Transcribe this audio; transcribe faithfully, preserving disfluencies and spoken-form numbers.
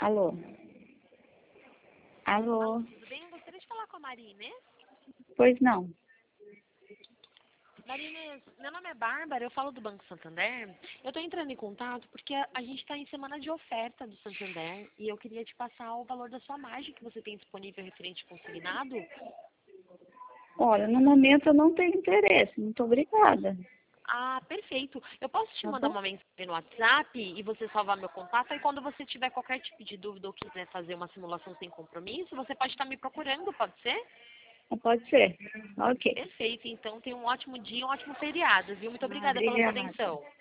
Alô? Alô, Alô? tudo bem? Eu gostaria de falar com a Maria Inês. Pois não. Maria Inês, meu nome é Bárbara, eu falo do Banco Santander. Eu estou entrando em contato porque a, a gente está em semana de oferta do Santander e eu queria te passar o valor da sua margem que você tem disponível referente consignado. Olha, no momento eu não tenho interesse. Muito obrigada. Ah, perfeito. Eu posso te Tá mandar bom? uma mensagem no WhatsApp e você salvar meu contato. E quando você tiver qualquer tipo de dúvida ou quiser fazer uma simulação sem compromisso, você pode estar me procurando, pode ser? Pode ser. Ok. Perfeito. Então, tenha um ótimo dia, um ótimo feriado, viu? Muito obrigada pela sua Obrigada. atenção.